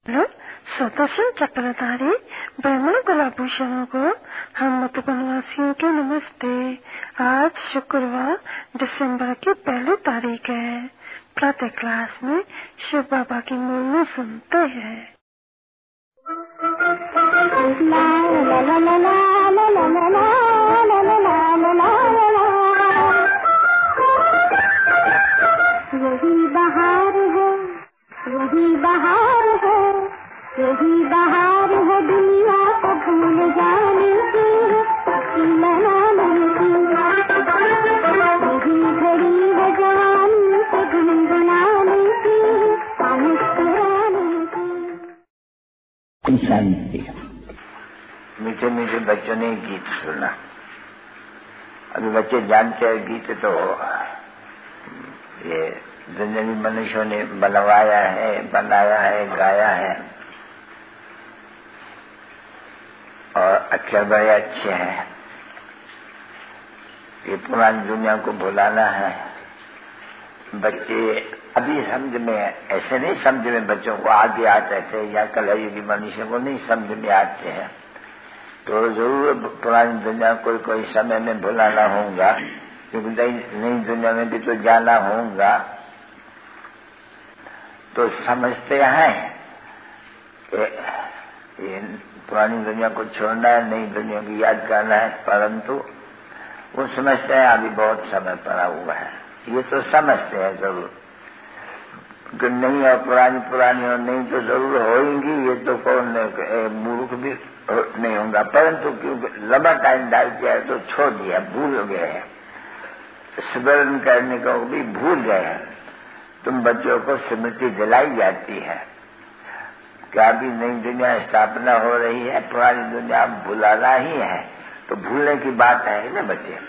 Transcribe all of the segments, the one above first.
सुदर्शन चक्रधारी ब्रह्मण कुलाभूषणों को हम मधुबनवासियों के नमस्ते। आज शुक्रवार दिसंबर की 1 तारीख है। प्रातः क्लास में शिव बाबा की मुरली सुनते हैं। यही बहार है, यही बहार है, यही बहार है दुनिया को भूल जाने की, मनाने की। यही घड़ी है जवानी से गुनगुनाने की, मुस्कुराने की। शांति। मीठे मीठे बच्चों ने गीत सुना। अभी बच्चे जानते हैं गीत तो ये दुनियावी मनुष्यों ने बनवाया है, बनाया है, गाया है और अक्षर बड़े अच्छे हैं। ये पुरानी दुनिया को भुलाना है। बच्चे अभी समझ में, ऐसे नहीं समझ में बच्चों को आगे आते थे या कलयुगी मनुष्य को नहीं समझ में आते हैं, तो जरूर पुरानी दुनिया कोई समय में भुलाना होगा, क्योंकि नई दुनिया में भी तो जाना होगा। तो समझते हैं कि ये पुरानी दुनिया को छोड़ना है, नई दुनिया की याद करना है, परंतु वो समझते हैं अभी बहुत समय पड़ा हुआ है। ये तो समझते हैं जरूर कि नई और पुरानी और नई तो जरूर होंगी, ये तो कौन मूर्ख भी नहीं होगा, परंतु क्योंकि लंबा टाइम डाल दिया है तो छोड़ दिया, भूल गए हैं, स्मरण करने को भी भूल गए हैं। तुम बच्चों को स्मृति दिलाई जाती है कि अभी नई दुनिया स्थापना हो रही है, पुरानी दुनिया भुलाना ही है, तो भूलने की बात है ना बच्चे।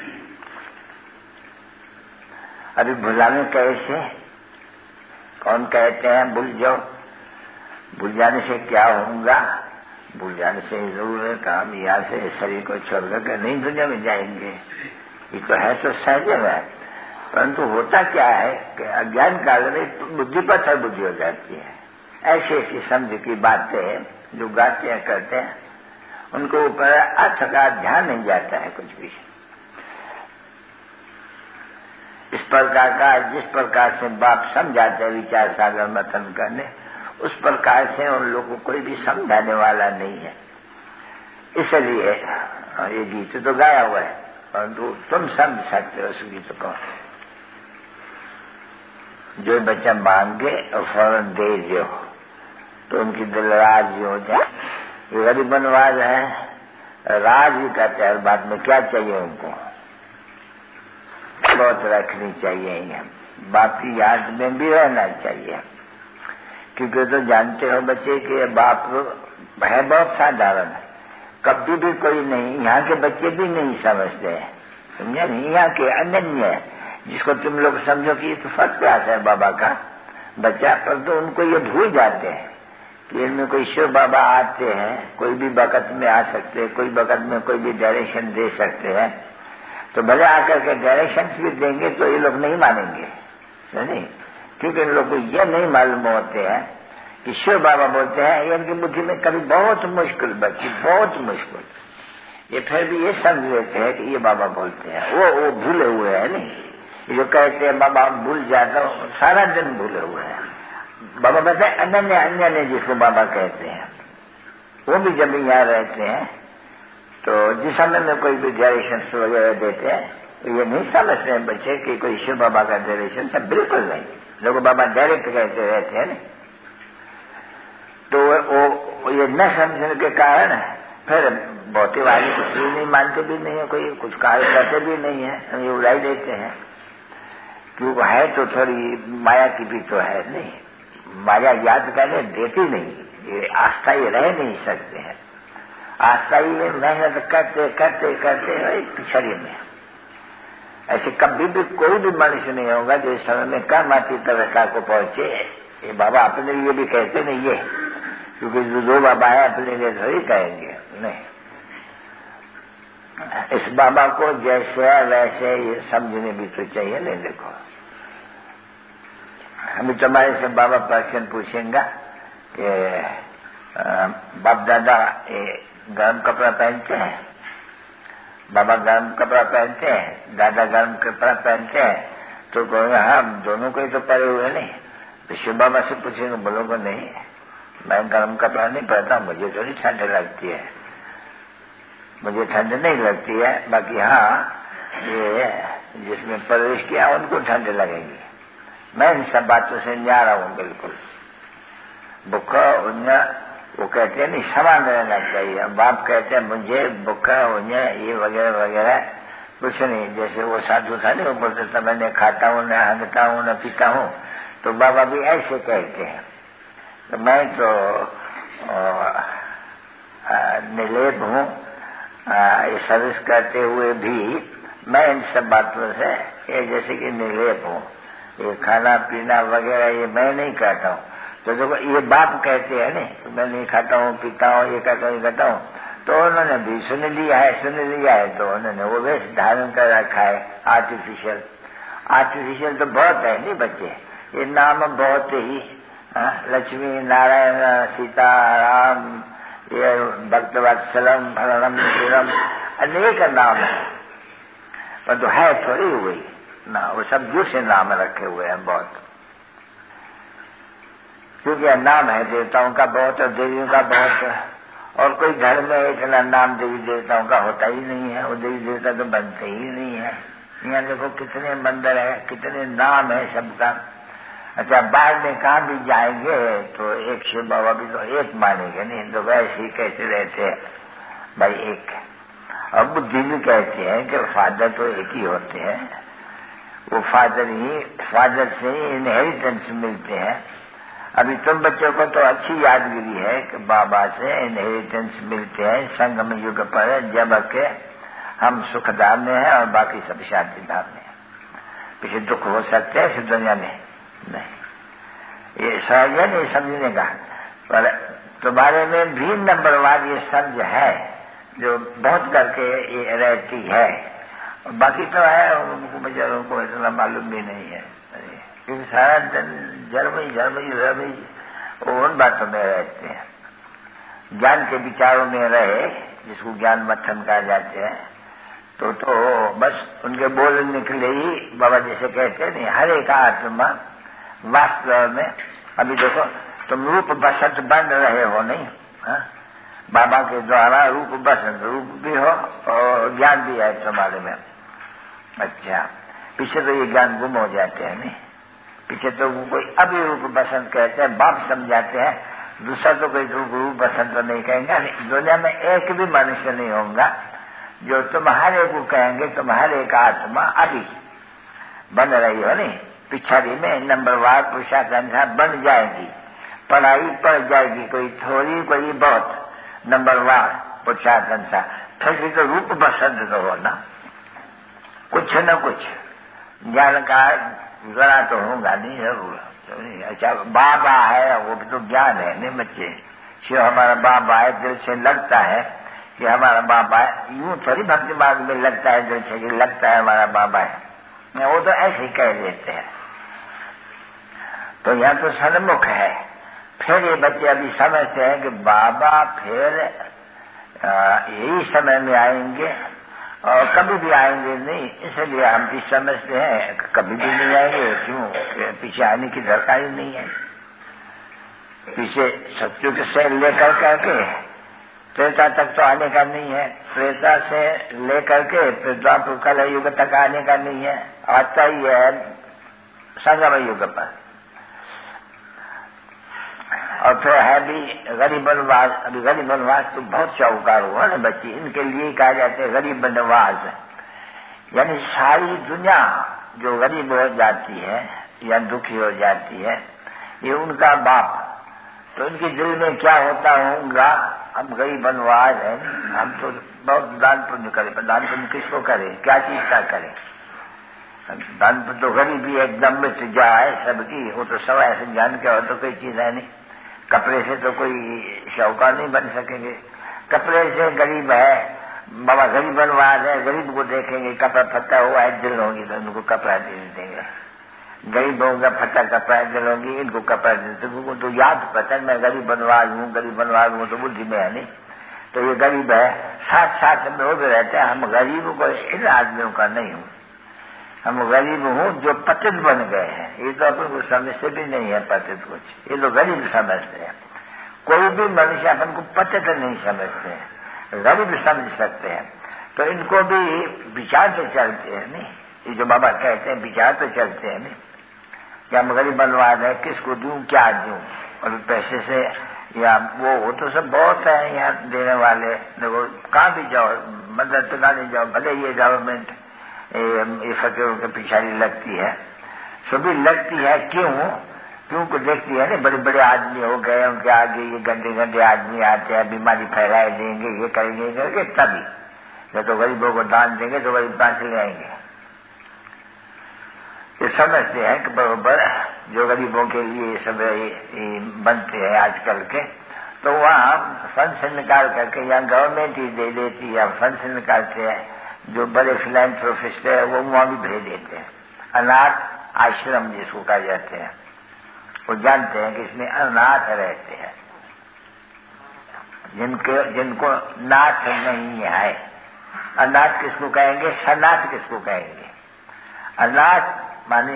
अभी भुलाने कैसे, कौन कहते हैं भूल जाओ, भूल जाने से क्या होगा? भूल जाने से जरूर है कि हम यहाँ से शरीर को छोड़कर नई दुनिया में जाएंगे। ये तो है तो सहज है, परंतु होता क्या है कि अज्ञान काल में बुद्धि पत्थर बुद्धि हो जाती है। ऐसी ऐसी समझ की बातें जो गाते हैं करते हैं, उनको ऊपर अर्थ का ध्यान नहीं जाता है कुछ भी। इस प्रकार का जिस प्रकार से बाप समझाते हैं विचार सागर मंथन करने, उस प्रकार से उन लोगों को कोई भी समझाने वाला नहीं है। इसलिए ये गीत तो गाया हुआ है, परंतु तुम समझ सकते हो उस गीत को। जो बच्चा मांगे और फौरन दे दो तो उनकी दिल राजी हो जाए। ये गरीब बनवाज है, राजी कहते हैं, बाद में क्या चाहिए उनको बहुत रखनी चाहिए, बाप की याद में भी रहना चाहिए। क्योंकि तो जानते हो बच्चे कि बाप है बहुत साधारण है, कभी भी कोई नहीं, यहाँ के बच्चे भी नहीं समझते हैं, समझे नहीं, यहाँ के अनन्य है, जिसको तुम लोग समझो कि ये तो फर्स्ट क्लास है बाबा का बच्चा, पर तो उनको ये भूल जाते हैं कि इनमें कोई शिव बाबा आते हैं, कोई भी वक़्त में आ सकते हैं, कोई वक़्त में कोई भी डायरेक्शन दे सकते हैं, तो भले आकर के डायरेक्शंस भी देंगे तो ये लोग नहीं मानेंगे, नहीं, क्योंकि इन लोग को ये नहीं मालूम होते हैं कि शिव बाबा बोलते हैं, ये इनकी बुद्धि में कभी बहुत मुश्किल बच्ची, बहुत मुश्किल, ये फिर भी ये समझ लेते हैं कि ये बाबा बोलते हैं, वो भूले हुए हैं। नहीं, जो कहते हैं बाबा भूल जाता हूँ, सारा दिन भूले हुए हैं। बाबा कहते हैं अनन्य अन्य जिसको बाबा कहते हैं, वो भी जब यहाँ रहते हैं तो जिस समय में कोई भी डायरेक्शन वगैरह देते हैं तो ये नहीं समझते हैं बच्चे कि कोई शिव बाबा का डायरेक्शन सब, बिल्कुल नहीं। लोग बाबा डायरेक्ट कहते रहते हैं, तो वो ये न समझने के कारण फिर बहुते वाले कुछ भी नहीं मानते भी नहीं है, कोई कुछ कार्य करते भी नहीं है, ये उड़ाई देते हैं। क्योंकि है तो थोड़ी माया की भी तो है, नहीं, माया याद करने देती नहीं, ये अस्थायी रह नहीं सकते हैं। अस्थायी मेहनत करते करते करते एक शरीर में, ऐसे कभी भी कोई भी मनुष्य नहीं होगा जो इस समय में कर्मातीत अवस्था को पहुंचे। ये बाबा अपने लिए भी कहते नहीं है, क्योंकि जो बाबा है अपने लिए थोड़ी कहेंगे, नहीं, इस बाबा को जैसे वैसे ये समझने भी तो चाहिए। नहीं, देखो हम तुम्हारे से बाबा प्रश्न पूछेंगे कि बाप दादा गर्म कपड़ा पहनते हैं, बाबा गर्म कपड़ा पहनते हैं, दादा गर्म कपड़ा पहनते हैं, तो कहोगे हम दोनों को ही तो पहने हुए नहीं। विश्व बाबा से पूछेंगे, बोलोगे नहीं मैं गर्म कपड़ा नहीं पहनता, मुझे थोड़ी ठंड लगती है, मुझे ठंड नहीं लगती है, बाकी हाँ ये जिसमें प्रवेश किया उनको ठंड लगेगी। मैं इन सब बातों से न्यारा हूं बिल्कुल। भूखा उन्या वो कहते हैं नहीं, समान रहना चाहिए। बाप कहते हैं मुझे भूखा उन्या ये वगैरह वगैरह कुछ नहीं। जैसे वो साधु था नहीं, वो बोलते था मैं न खाता हूँ, न हंगता हूँ, न पीता हूँ, तो बाबा भी ऐसे कहते हैं। तो मैं तो निर्लेप हूँ, ये सर्विस करते हुए भी मैं इन सब बातों से ये जैसे कि निर्लेप हूँ। ये खाना पीना वगैरह ये मैं नहीं करता हूँ। तो देखो ये बाप कहते हैं नहीं, तो मैं नहीं खाता हूँ, पीता हूँ, ये करता हूँ, ये करता हूँ, तो उन्होंने भी सुन लिया है, तो उन्होंने वो वेश धारण कर रखा है आर्टिफिशियल तो बहुत है नहीं बच्चे, ये नाम बहुत ही लक्ष्मी नारायण सीता राम, ये भक्त वत्सलम भरणम शिवम, अनेक नाम है, पर तो है थोड़ी हुई ना, वो सब झूठ से नाम रखे हुए हैं बहुत। क्योंकि नाम है देवताओं का बहुत और देवियों का बहुत है, और कोई धर्म में इतना नाम देवी देवताओं का होता ही नहीं है, वो देवी देवता तो बनते ही नहीं है। यहाँ देखो कितने मंदिर है, कितने नाम है सबका। अच्छा बाद में कहाँ भी जाएंगे तो एक शिव बाबा भी तो एक मानेंगे नहीं, तो वैसे ही कहते रहते हैं भाई एक। और बुद्धि भी कहते हैं कि फादर तो एक ही होते हैं, वो फादर से ही इनहेरिटेंस मिलते हैं। अभी तुम बच्चों को तो अच्छी यादगिरी है कि बाबा से इनहेरिटेंस मिलते हैं संगम युग पर, जब के हम सुखधाम में हैं और बाकी सब शांतिधाम में। पीछे दुख हो सकते हैं इस दुनिया में नहीं, ये सहज है नहीं समझने का, पर तुम्हारे में भी नंबरवार ये समझ है जो बहुत करके ये रहती है, और बाकी तो है उनको बेचारों को इतना मालूम भी नहीं है, क्योंकि सारा दिन जर्मई उन बातों में रहते हैं। ज्ञान के विचारों में रहे, जिसको ज्ञान मत्थन कहा जाते हैं, तो बस उनके बोलने के लिए ही बाबा जैसे कहते हैं नहीं, हर एक आत्मा वास्तव में। अभी देखो तुम रूप बसंत बन रहे हो नहीं, बाबा के द्वारा रूप बसंत, रूप भी हो और ज्ञान भी है तुम्हारे में। अच्छा पीछे तो ये ज्ञान गुम हो जाते हैं नहीं, पीछे तो कोई अभी रूप बसंत कहते हैं, बाप समझाते हैं, दूसरा तो कोई रूप बसंत तो नहीं कहेंगे। दुनिया में एक भी मनुष्य नहीं होगा जो तुम्हारे को कहेंगे तुम्हारे का आत्मा अभी बन रही हो नहीं, पिछाड़ी में नंबरवार पुरुषार्थानुसार बन जाएगी, पढ़ाई पड़ जाएगी, कोई थोड़ी कोई बहुत नंबरवार पुरुषार्थानुसार, फिर भी तो रूप बसंत तो हो ना, कुछ न कुछ ज्ञान का जरा तो होगा नहीं जरूर। अच्छा बाबा है वो भी तो ज्ञान है नहीं बच्चे, शिव हमारा बाबा है, दिल से लगता है कि हमारा बाबा है, यूं थोड़ी भक्ति मार्ग में लगता है दिल से कि लगता है हमारा बाबा है, वो तो ऐसे ही कह देते हैं। तो यहाँ तो सन्मुख है, फिर ये बच्चे अभी समझते हैं कि बाबा फिर यही समय में आएंगे और कभी भी आएंगे नहीं, इसलिए हम भी समझते हैं कभी भी नहीं आएंगे। क्यों? पीछे आने की दरकार ही नहीं है। पीछे सत्युग से लेकर करके त्रेता तक तो आने का नहीं है, त्रेता से लेकर के फिर द्वापर कल युग तक आने का नहीं है, आता ही है संगम युग पर। और फिर है भी गरीब वनवास। अभी गरीब वनवास तो बहुत शाहूकार हुआ ना बच्चे, इनके लिए कहा जाता है गरीब वनवास, यानी सारी दुनिया जो गरीब हो जाती है या दुखी हो जाती है, ये उनका बाप। तो इनके दिल में क्या होता होगा, हम गरीब वनवास है, हम तो बहुत दान पुण्य करें, पर दान पुण्य किसको करें, क्या चीज का करें? दान पुण्य तो गरीबी एकदम मिट जाए सबकी, वो तो सब ऐसे जान के हो तो कोई चीज है नहीं। कपड़े से तो कोई शाहूकार नहीं बन सकेंगे, कपड़े से गरीब है, बाबा गरीब वनवास है, गरीब को देखेंगे कपड़ा फटा हुआ है दिल होगी तो उनको कपड़ा दे देंगे, गरीबों का फटा कपड़ा दिलोगी, इनको कपड़ा देते, तो याद पता है मैं गरीब बनवाज हूँ तो बुद्धि में है नहीं। तो ये गरीब है, साथ में वो भी रहते हैं। हम गरीबों को इन आदमियों का नहीं हूँ, हम गरीब हूँ जो पतित बन गए हैं। ये तो अपन को समझते भी नहीं है पतित कुछ, ये तो गरीब समझते हैं। कोई भी मनुष्य अपन को पतित नहीं समझते हैं, गरीब समझ सकते हैं। तो इनको भी विचार तो चलते हैं नहीं, ये जो बाबा कहते हैं विचार तो चलते हैं नहीं, क्या हम गरीब बनवाद है, किसको दूं क्या दूं, और पैसे से या वो तो सब बहुत है यहाँ देने वाले। देखो कहाँ भी जाओ, मदद टुकाने जाओ, भले ये गवर्नमेंट ये फकीरों के पिछाड़ी लगती है, सभी लगती है। क्यों को देखती है ना, बड़े बड़े आदमी हो गए, उनके आगे ये गंदे आदमी आते हैं, बीमारी फैलाए देंगे, ये करेंगे तभी। या तो गरीबों को दान देंगे तो गरीब कहाँ से ले आएंगे। ये समझते हैं कि बराबर जो गरीबों के लिए सब बनते हैं आजकल के, तो वहाँ फंड से निकाल करके या गवर्नमेंट ही दे देती है, या फंड से निकालते हैं। जो बड़े फिलैंथ्रोपिस्ट है वो वहाँ भी भेज देते हैं। अनाथ आश्रम जिसको कहा जाते हैं, वो जानते हैं कि इसमें अनाथ रहते हैं, जिनको नाथ नहीं है। अनाथ किसको कहेंगे, सनाथ किसको कहेंगे। अनाथ माने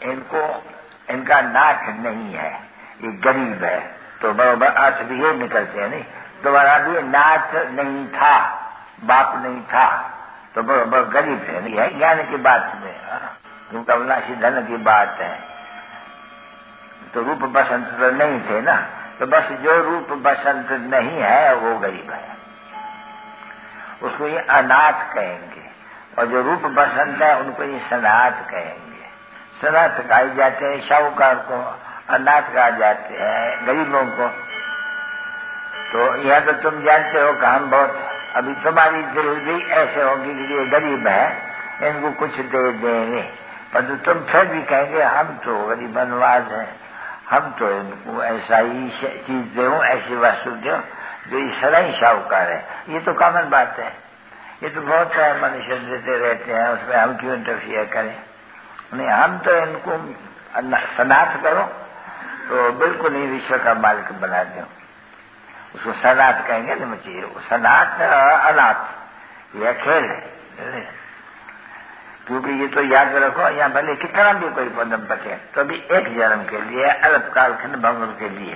इनका नाथ नहीं है, ये गरीब है, तो बराबर अर्थ भी ये निकलते हैं नहीं। दोबारा भी नाथ नहीं था, बाप नहीं था, तो बराबर गरीब है नहीं है। ज्ञान की बात में क्योंकि अविनाशी धन की बात है, तो रूप बसंत तो नहीं थे ना, तो बस जो रूप बसंत नहीं है वो गरीब है, उसको ये अनाथ कहेंगे। और जो रूप बसंत है उनको ये सनाथ कहेंगे। सनाथ कहे जाते हैं शाहूकार को, अनाथ कहा जाते हैं गरीबों को। तो यह तो तुम जानते हो कि हम बहुत, अभी तुम्हारी दिल भी ऐसे होगी कि ये गरीब है, इनको कुछ दे देंगे, पर तो तुम फिर भी कहेंगे हम तो गरीब बनवाज हैं, हम तो इनको ऐसा ही चीज दो, ऐसी वस्तु दो जो ये सदाई शाहूकार है। ये तो कॉमन बात है, ये तो बहुत सारे मनुष्य देते रहते हैं, उसमें हम क्यों इंटरफियर करें। नहीं, हम तो इनको सनाथ करो तो बिल्कुल ही विश्व का मालिक बना दो, उसको सनाथ कहेंगे ना मुझे। सनाथ अनाथ यह खेल है, क्योंकि ये तो याद रखो, यहाँ भले कितना भी कोई पदम पटे तो भी एक जन्म के लिए, अल्पकाल खंड भंगुर के लिए,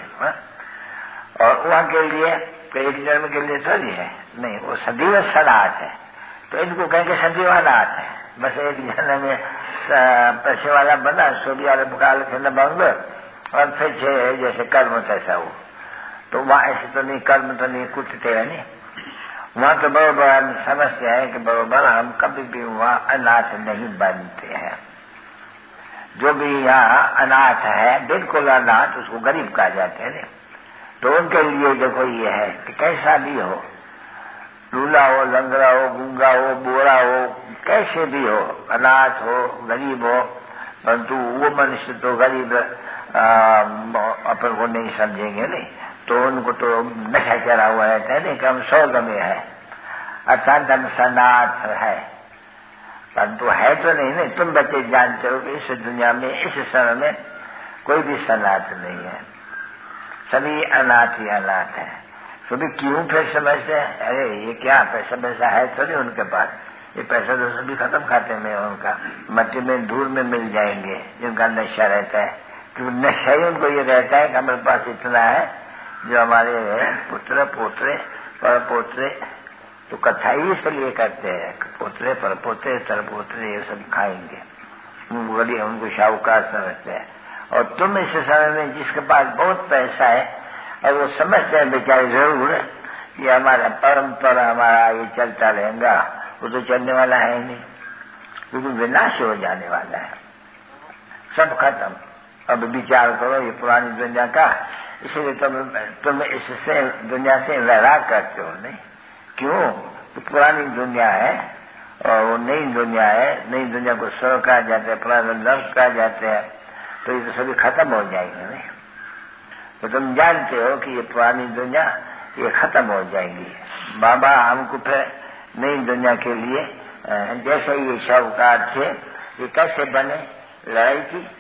और वहां के लिए तो एक जन्म के लिए थोड़ी है, नहीं, वो सदैव सनाथ है। तो इनको कहेंगे सदैव अनाथ है, बस एक जन्म में पैसे वाला बना, सो भी अल्पकाल खंड भंगुर, और फिर जैसे कर्म कैसा हो। तो वहां ऐसे तो नहीं, कर्म तो नहीं कुटते है नहीं, वहां तो बराबर हम समझते हैं कि बराबर हम कभी भी वहां अनाथ नहीं बनते हैं। जो भी यहाँ अनाथ है, बिल्कुल अनाथ, उसको गरीब कहा जाते हैं। तो उनके लिए देखो ये है कि कैसा भी हो, लूला हो, लंगड़ा हो, गूंगा हो, बोरा हो, कैसे भी हो, अनाथ हो, गरीब हो, परंतु वो मनुष्य तो गरीब अपन को नहीं समझेंगे नहीं, तो उनको तो नशा चढ़ा हुआ रहता है नहीं कि हम स्वर्ग में है, अर्थात हम सनाथ है, परंतु है तो नहीं। तुम बच्चे जानते हो कि इस दुनिया में, इस समय में कोई भी सनाथ नहीं है, सभी अनाथ ही अनाथ है। सभी क्यों फिर समझते हैं, अरे ये क्या पैसा है थोड़ी उनके पास, ये पैसा तो सभी खत्म खाते में उनका, मट्टी में धूल में मिल जाएंगे जिनका नशा रहता है। क्योंकि नशा ही उनको ये रहता है कि हमारे पास इतना है, जो हमारे पुत्र पोत्रे पर पोत्रे तो कथा ही इसलिए करते हैं, पोत्रे पर पोत्रे तर पोत्रे ये सब खाएंगे, उनको शाहूकार समझते हैं। और तुम इस समय में जिसके पास बहुत पैसा है और वो समझते हैं बेचारे जरूर ये हमारा परंपरा, हमारा ये चलता रहेगा, वो तो चलने वाला है नहीं, क्योंकि विनाश हो जाने वाला है, सब खत्म। अब विचार करो ये पुरानी दुनिया का, इसलिए तुम इससे दुनिया से वैराग करते हो नहीं, क्यों? तो पुरानी दुनिया है और वो नई दुनिया है, नई दुनिया को स्वर्ग कहा जाता है, पुराना नर्क कहा जाते हैं, तो ये तो सभी खत्म हो जाएंगे नहीं। तो तुम जानते हो कि ये पुरानी दुनिया ये खत्म हो जाएंगी। बाबा हमको फिर नई दुनिया के लिए, जैसे ये शाहूकार थे, ये कैसे बने, लड़ाई की,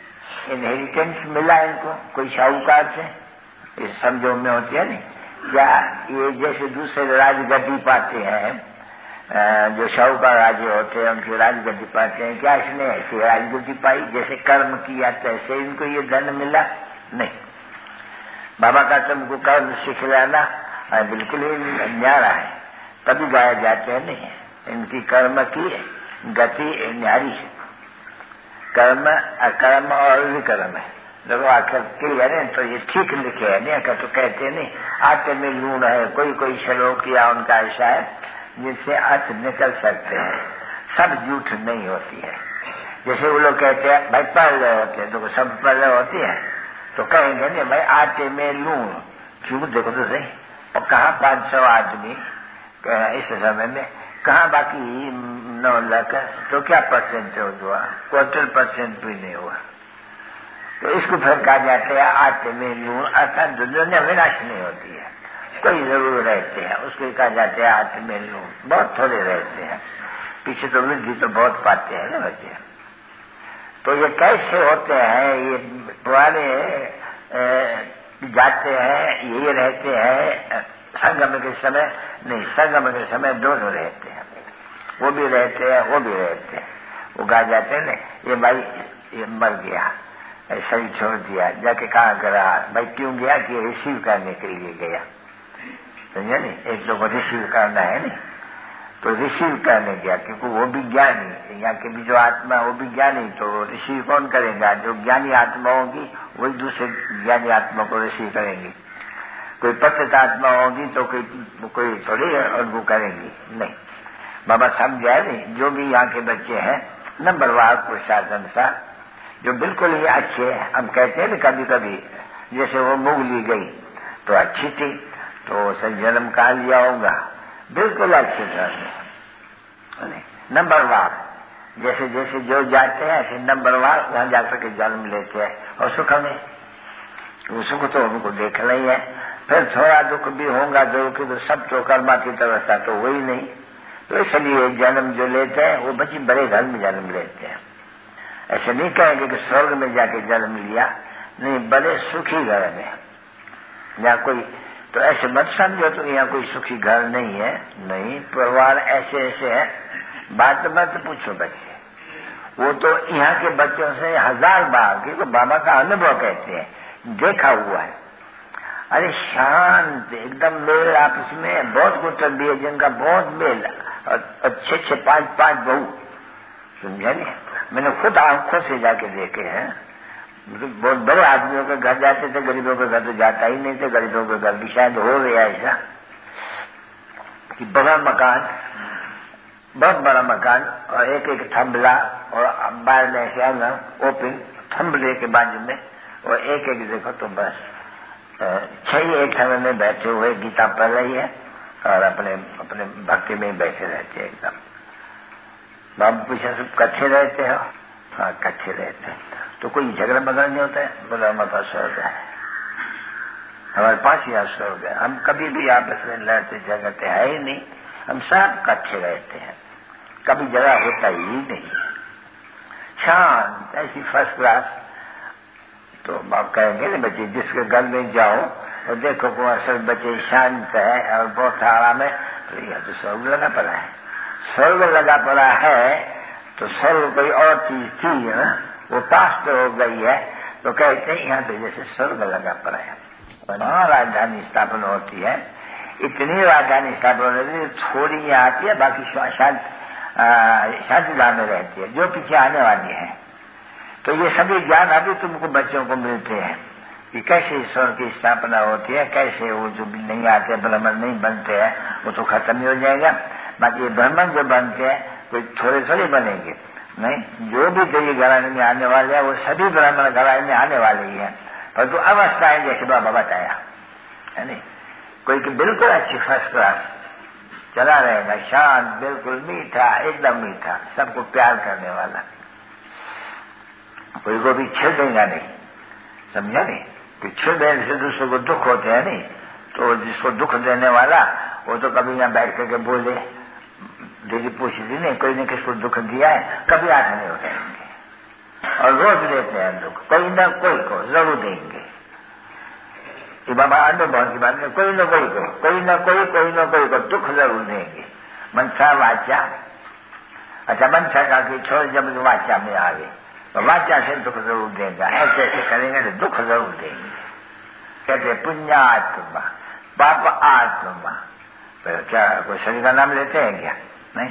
इनहेरिटेंस मिला इनको कोई शाहूकार से, इस समझो में होती है नहीं क्या? ये जैसे दूसरे राजगद्दी पाते हैं, जो शाहूकार राजे होते हैं उनकी राजगद्दी पाते हैं, क्या इसने ऐसी राजगद्दी पाई? जैसे कर्म किया तैसे इनको ये धन मिला? नहीं। बाबा का तुमको कर्म सिखलाना बिल्कुल ही न्यारा है, तभी गाया जाते हैं। नहीं, इनकी कर्म की गति न्यारी है। कर्म अकर्म और विकर्म है। देखो आखिर क्लियर है तो ये ठीक लिखे है। नहीं अगर तो कहते नहीं आटे में लूण है, कोई कोई श्लोक या उनका ऐसा है जिससे अर्थ निकल सकते हैं, सब झूठ नहीं होती है। जैसे वो लोग कहते हैं भाई पढ़ रहे होते हैं, तो सब पढ़ रहे होती है तो कहेंगे नहीं भाई आटे में लूण, क्यों? देखो तो सही, और कहाँ 500 आदमी इस समय में, कहाँ बाकी 9 लाख, तो क्या परसेंटेज हुआ? 1/4% भी नहीं हुआ। तो इसको फिर कहा जाता है आटे में लूण, अर्थात दुनिया विनाश नहीं होती है, कोई जरूर रहते हैं, उसको कहा जाता है आटे में लूण। बहुत थोड़े रहते हैं, पीछे तो वृद्धि तो बहुत पाते हैं ना बच्चे। तो ये कैसे होते हैं? ये पुराने जाते हैं, ये रहते हैं संगम के समय नहीं, संगम के समय दोनों रहते हैं, वो भी रहते हैं वो भी रहते हैं। वो कहा जाते हैं ना ये भाई ये मर गया, शरीर छोड़ दिया, जाके कहाँ करा भाई? क्यों गया? कि रिसीव करने के लिए गया, समझे नहीं? एक लोग को रिसीव करना है नहीं, तो रिसीव करने गया, क्योंकि वो भी ज्ञानी, यहाँ की भी जो आत्मा वो भी ज्ञानी, तो रिसीव कौन करेगा? जो ज्ञानी आत्मा होगी वही दूसरे ज्ञानी आत्मा को रिसीव करेंगी। कोई पतित आत्मा होगी तो कोई थोड़ी उनको करेंगी, नहीं। बाबा समझा नहीं, जो भी यहाँ के बच्चे हैं नंबरवार प्रशासन सा, जो बिल्कुल ही अच्छे हैं, हम कहते हैं ना कभी कभी, जैसे वो मुगली गई तो अच्छी थी, तो उसे जन्म कहा लिया होगा, बिल्कुल अच्छे घर में नंबरवार, जैसे जैसे जो जाते हैं ऐसे नंबरवार वहां जाकर के जन्म लेते हैं, और सुख में वो सुख तो उनको देखना ही है। फिर थोड़ा दुख भी होगा जरूर, कि तो सब तो कर्मा की व्यवस्था तो वही नहीं, तो इसलिए जन्म जो लेते हैं वो बच्चे बड़े घर में जन्म लेते हैं। ऐसे नहीं कहेंगे कि स्वर्ग में जाके जन्म लिया, नहीं, बड़े सुखी घर में। या कोई तो ऐसे मत समझो तो यहाँ कोई सुखी घर नहीं है, नहीं, परिवार ऐसे ऐसे है, बात मत पूछो बच्चे, वो तो यहाँ के बच्चों से 1000 बार, क्योंकि बाबा का अनुभव कहते हैं, देखा हुआ है। अरे शांत एकदम मेल आपस में, बहुत कुटुंब भी है जिनका बहुत मेल, और अच्छे 5-5 बहू, समझा नहीं? मैंने खुद आंखों से जाके देखे हैं। बहुत बड़े आदमियों के घर जाते थे, गरीबों के घर तो जाता ही नहीं थे। गरीबों के घर भी शायद हो गया ऐसा कि बड़ा मकान, बहुत बड़ा मकान, और एक एक थंबला, और बाहर में ऐसे आंगन ओपन, थंबले के बाजू में, और एक एक देखो तो बस 6 एक समय में बैठे हुए गीता पढ़ रही है, और अपने अपने भक्ति में ही बैठे रहते हैं एकदम। बाबू पूछा सब कच्चे रहते हो? हाँ कच्चे रहते हैं। तो कोई झगड़ा बगड़ा नहीं होता है? बोला हमारे पास स्वर्ग है, हमारे पास यहाँ स्वर्ग है, हम कभी भी आपस में लड़ते झगड़ते है ही नहीं, हम सब कच्चे रहते हैं, कभी झगड़ा होता ही नहीं, शांत ऐसी फर्स्ट क्लास। तो बाप कहेंगे ना बच्चे जिसके घर में जाओ और देखो को असल बच्चे शांत है और बहुत आराम है, तो यह तो स्वर्ग लगा पड़ा है। स्वर्ग लगा पड़ा है तो स्वर्ग कोई और चीज थी ना, वो पास तो हो गई है, तो कहते हैं यहाँ पे जैसे स्वर्ग लगा पड़ा है। वहाँ राजधानी स्थापन होती है, इतनी राजधानी स्थापन होती है, थोड़ी यहाँ आती है, बाकी शांतिधाम में रहती है, जो पीछे आने वाली है। तो ये सभी ज्ञान अभी तुमको बच्चों को मिलते हैं कि कैसे ईश्वर की स्थापना होती है, कैसे वो जो भी नहीं आते ब्राह्मण नहीं बनते हैं वो तो खत्म ही हो जाएगा। बाकी ब्राह्मण जो बनते हैं कोई थोड़े थोड़े बनेंगे नहीं, जो भी तेरी घराने में आने वाले हैं वो सभी ब्राह्मण घराने में आने वाले ही हैं, पर तो अवस्थाएं जैसे बाबा बताया है नहीं, कोई कि बिल्कुल अच्छी फर्स्ट क्लास चला रहेगा, शांत, बिल्कुल मीठा, एकदम मीठा, सबको प्यार करने वाला, कोई को भी छेड़ देगा नहीं, समझा नहीं? कि छेड़ देने से दूसरों को दुख होते हैं नहीं, तो जिसको दुख देने वाला वो तो कभी यहाँ बैठ करके बोले दीदी पूछती नहीं, कोई ने किसको दुख दिया है, कभी आठ नहीं उठाएंगे, और रोज देते हैं दुख, कोई न कोई को जरूर देंगे। ये बाबा अनुभव की बात है, कोई न कोई को दुख जरूर देंगे। मनसा वाचा, अच्छा मनसा का कि छोड़ जब वाचा में आ गए तो वाचा से दुख जरूर देगा, ऐसे ऐसे करेंगे तो दुख जरूर देंगे। कहते पुण्यात्मा पाप आत्मा, तो क्या कोई शरीर का नाम लेते हैं क्या? नहीं।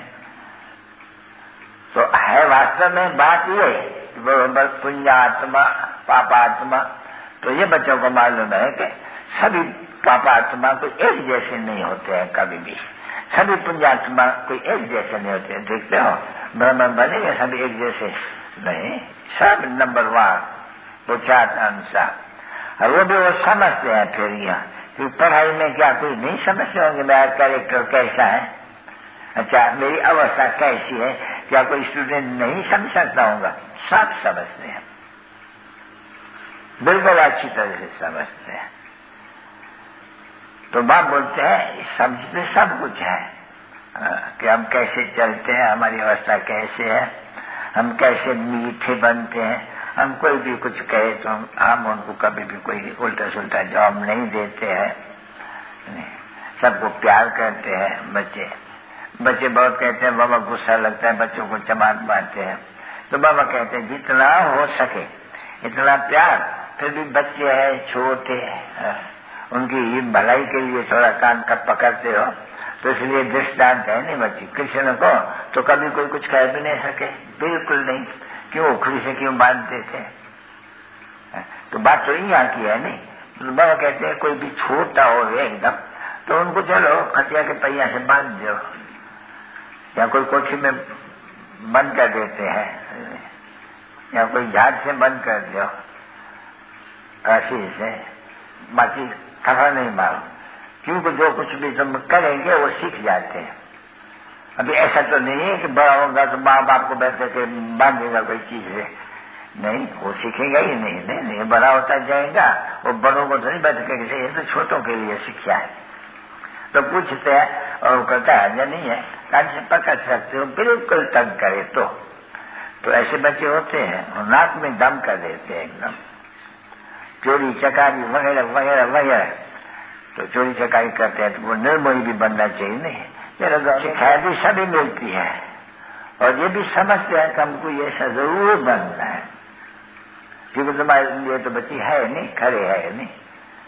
तो है वास्तव में बात ये बराबर पुण्यात्मा पापात्मा। तो ये बच्चों को मालूम है कि सभी पापात्मा कोई एक जैसे नहीं होते हैं कभी भी, सभी पुण्यात्मा कोई एक जैसे नहीं होते हैं। देखते हो ब्रह्म बनेंगे सभी एक जैसे नहीं, सब नंबर वन पुरुषार्थ अनुसार। और वो भी वो समझते हैं फिर यहाँ कि पढ़ाई में क्या कोई नहीं समझते होंगे मेरा कैरेक्टर कैसा है, अच्छा मेरी अवस्था कैसी है, क्या कोई स्टूडेंट नहीं समझ सकता होगा? सब समझते हैं, बिल्कुल अच्छी तरह से समझते हैं। तो बाप बोलते हैं समझते सब कुछ है कि हम कैसे चलते हैं, हमारी अवस्था कैसे है, हम कैसे मीठे बनते हैं। हम कोई भी कुछ कहे तो हम उनको कभी भी कोई उल्टा सुल्टा जवाब नहीं देते हैं, सबको प्यार करते हैं। बच्चे बहुत कहते हैं बाबा गुस्सा लगता है, बच्चों को चमाट मारते हैं। तो बाबा कहते हैं जितना हो सके इतना प्यार। फिर भी बच्चे हैं छोटे, उनकी भलाई के लिए थोड़ा कान का पकड़ते हो, तो इसलिए दृष्टांत है नहीं बच्ची। कृष्ण को तो कभी कोई कुछ कह भी नहीं सके, बिल्कुल नहीं। क्यों उखड़ी से क्यों बांधते थे? तो बात तो यहाँ की है नहीं। तो बाबा कहते हैं कोई भी छोटा हो एकदम तो उनको चलो खटिया के पहिया से बांध दो, या कोई कोठी में बंद कर देते हैं, या कोई झाड़ से बंद कर दो रस्सी से, बाकी थप्पड़ नहीं मारो। क्योंकि जो कुछ भी तुम करेंगे वो सीख जाते हैं। अभी ऐसा तो नहीं है कि बड़ा होगा तो माँ बाप को बैठ के बांधेगा कोई चीज से, नहीं, वो सीखेगा ही नहीं, बड़ा होता जाएगा। वो बड़ों को तो नहीं बैठ के, ये तो छोटों के लिए शिक्षा है। तो पूछते हैं और वो कहता है नहीं है, कान से पकड़ सकते हो, बिल्कुल तंग करे तो ऐसे बच्चे होते हैं, और नाक में दम कर देते हैं एकदम, चोरी चकारी वगैरह वगैरह वगैरह। तो चोरी चकारी करते हैं तो वो निर्मोही भी बनना चाहिए। नहीं, शिक्षा भी सभी मिलती है, और ये भी समझते हैं कि हमको ये ऐसा जरूर बनना है, क्योंकि तुम्हारे लिए तो बच्ची है नहीं, खड़े है नहीं,